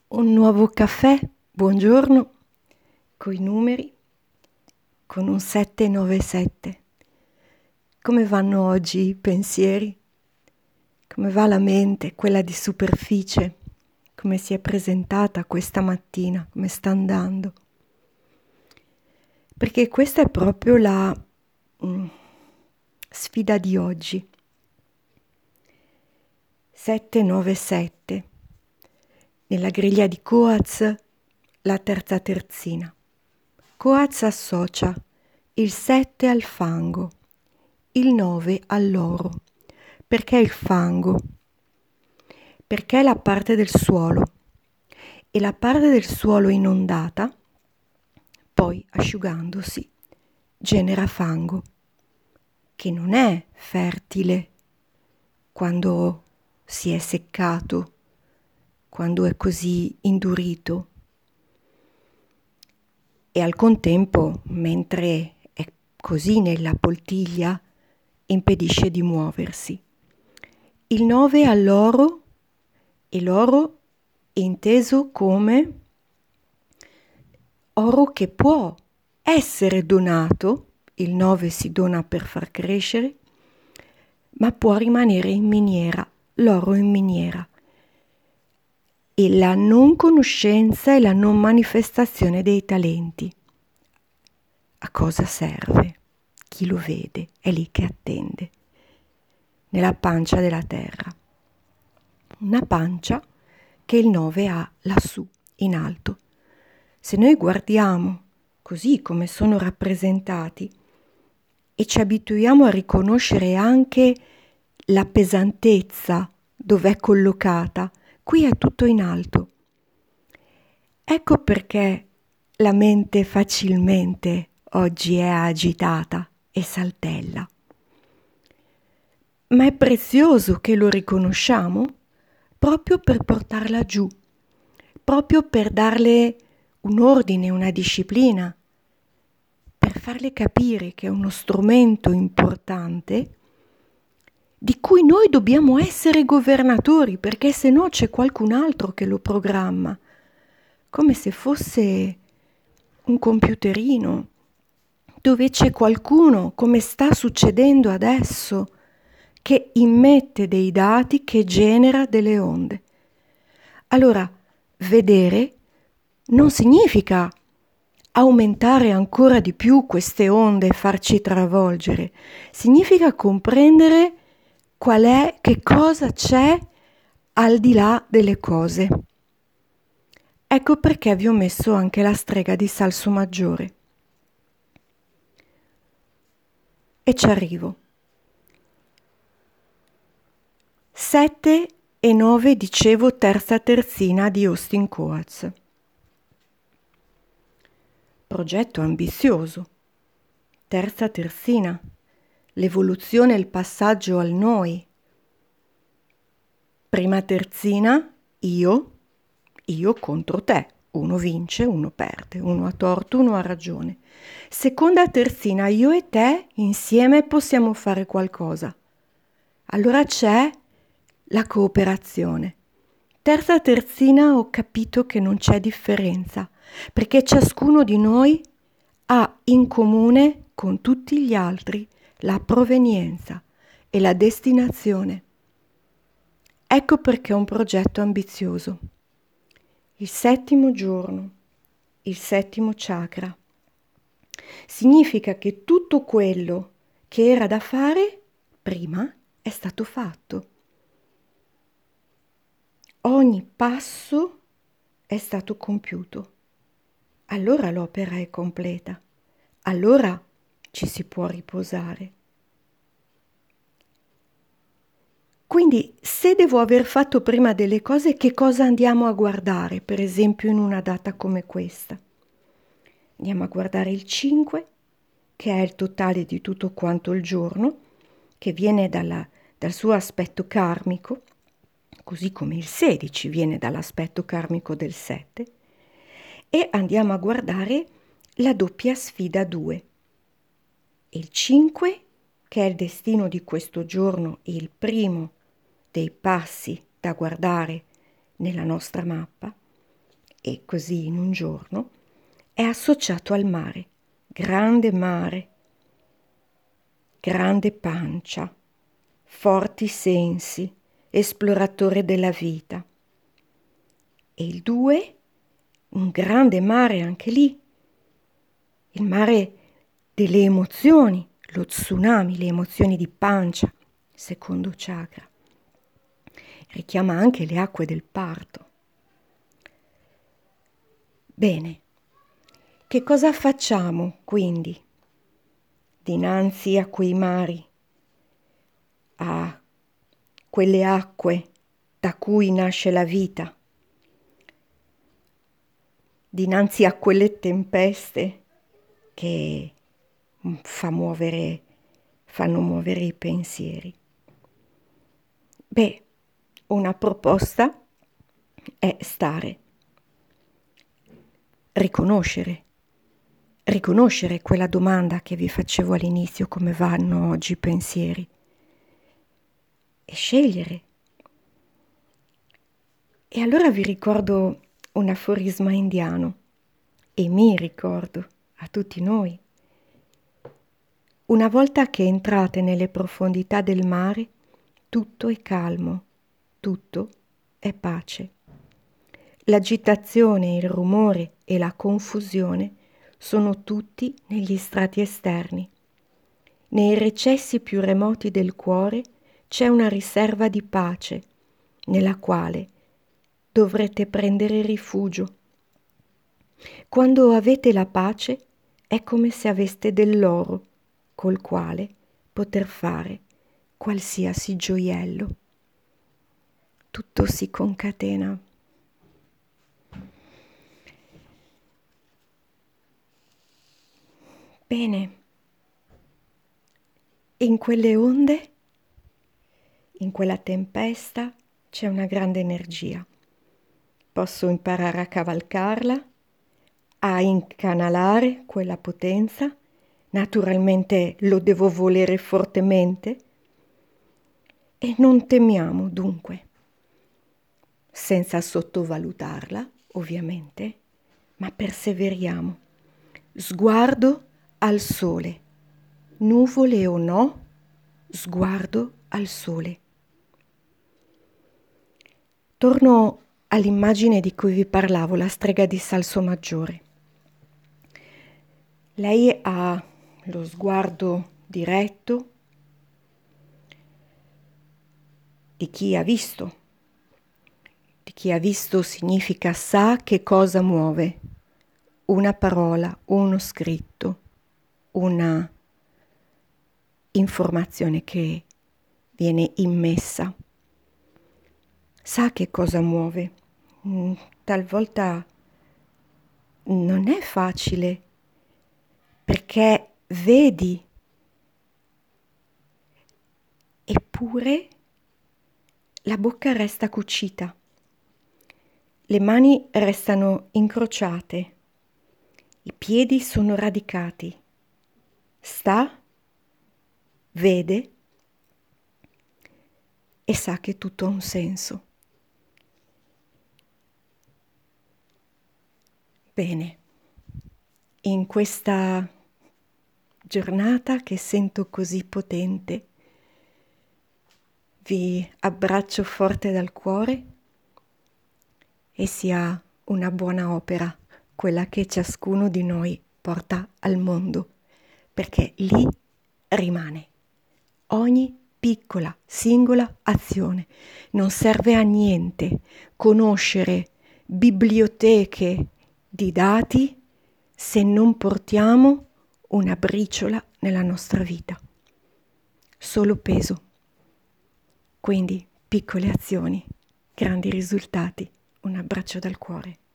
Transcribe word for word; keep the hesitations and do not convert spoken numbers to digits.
Un nuovo caffè, buongiorno, coi numeri, con un sette nove sette. Come vanno oggi i pensieri? Come va la mente, quella di superficie? Come si è presentata questa mattina? Come sta andando? Perché questa è proprio la mm, sfida di oggi. sette nove sette. Nella griglia di Coaz, la terza terzina. Coaz associa il sette al fango, il nove all'oro. Perché il fango? Perché è la parte del suolo e la parte del suolo inondata, poi asciugandosi, genera fango, che non è fertile quando si è seccato, quando è così indurito. E al contempo, mentre è così nella poltiglia, impedisce di muoversi. Il nove all'oro, e l'oro è inteso come oro che può essere donato, il nove si dona per far crescere, ma può rimanere in miniera, l'oro in miniera. E la non conoscenza e la non manifestazione dei talenti. A cosa serve? Chi lo vede è lì che attende, nella pancia della terra. Una pancia che il nove ha lassù, in alto. Se noi guardiamo così come sono rappresentati e ci abituiamo a riconoscere anche la pesantezza dove è collocata, qui è tutto in alto. Ecco perché la mente facilmente oggi è agitata e saltella. Ma è prezioso che lo riconosciamo proprio per portarla giù, proprio per darle un ordine, una disciplina, per farle capire che è uno strumento importante di cui noi dobbiamo essere governatori, perché se no c'è qualcun altro che lo programma, come se fosse un computerino, dove c'è qualcuno, come sta succedendo adesso, che immette dei dati, che genera delle onde. Allora, vedere non significa aumentare ancora di più queste onde e farci travolgere, significa comprendere qual è, che cosa c'è al di là delle cose. Ecco perché vi ho messo anche la strega di Salso Maggiore. E ci arrivo. sette e nove dicevo terza terzina di Austin Coates. Progetto ambizioso. Terza terzina. L'evoluzione e il passaggio al noi. Prima terzina, io, io contro te. Uno vince, uno perde, uno ha torto, uno ha ragione. Seconda terzina, io e te insieme possiamo fare qualcosa. Allora c'è la cooperazione. Terza terzina, ho capito che non c'è differenza, perché ciascuno di noi ha in comune con tutti gli altri la provenienza e la destinazione. Ecco perché è un progetto ambizioso. Il settimo giorno, il settimo chakra. Significa che tutto quello che era da fare prima è stato fatto. Ogni passo è stato compiuto. Allora l'opera è completa. Allora ci si può riposare. Quindi, se devo aver fatto prima delle cose, che cosa andiamo a guardare, per esempio in una data come questa? Andiamo a guardare il cinque, che è il totale di tutto quanto il giorno, che viene dalla, dal suo aspetto karmico, così come il sedici viene dall'aspetto karmico del sette, e andiamo a guardare la doppia sfida due. Il cinque, che è il destino di questo giorno, il primo dei passi da guardare nella nostra mappa, e così in un giorno, è associato al mare, grande mare, grande pancia, forti sensi, esploratore della vita. E il due, un grande mare anche lì, il mare delle emozioni, lo tsunami, le emozioni di pancia, secondo chakra. Richiama anche le acque del parto. Bene, che cosa facciamo quindi dinanzi a quei mari, a quelle acque da cui nasce la vita, dinanzi a quelle tempeste che fa muovere, fanno muovere i pensieri? Beh, una proposta è stare, riconoscere, riconoscere quella domanda che vi facevo all'inizio, come vanno oggi i pensieri, e scegliere. E allora vi ricordo un aforisma indiano, e mi ricordo a tutti noi. Una volta che entrate nelle profondità del mare, tutto è calmo, tutto è pace. L'agitazione, il rumore e la confusione sono tutti negli strati esterni. Nei recessi più remoti del cuore c'è una riserva di pace, nella quale dovrete prendere rifugio. Quando avete la pace è come se aveste dell'oro col quale poter fare qualsiasi gioiello. Tutto si concatena. Bene, in quelle onde, in quella tempesta, c'è una grande energia. Posso imparare a cavalcarla, a incanalare quella potenza. Naturalmente lo devo volere fortemente. E non temiamo dunque, senza sottovalutarla, ovviamente, ma perseveriamo. Sguardo al sole, nuvole o no, sguardo al sole. Torno all'immagine di cui vi parlavo, la strega di Salsomaggiore. Lei ha lo sguardo diretto di chi ha visto. Di chi ha visto significa sa che cosa muove. Una parola, uno scritto, una informazione che viene immessa. Sa che cosa muove. Talvolta non è facile perché vedi, eppure la bocca resta cucita, le mani restano incrociate, i piedi sono radicati, sta, vede e sa che tutto ha un senso. Bene, in questa giornata che sento così potente, vi abbraccio forte dal cuore e sia una buona opera quella che ciascuno di noi porta al mondo, perché lì rimane. Ogni piccola, singola azione non serve a niente. Conoscere biblioteche di dati se non portiamo una briciola nella nostra vita. Solo peso. Quindi piccole azioni, grandi risultati. Un abbraccio dal cuore.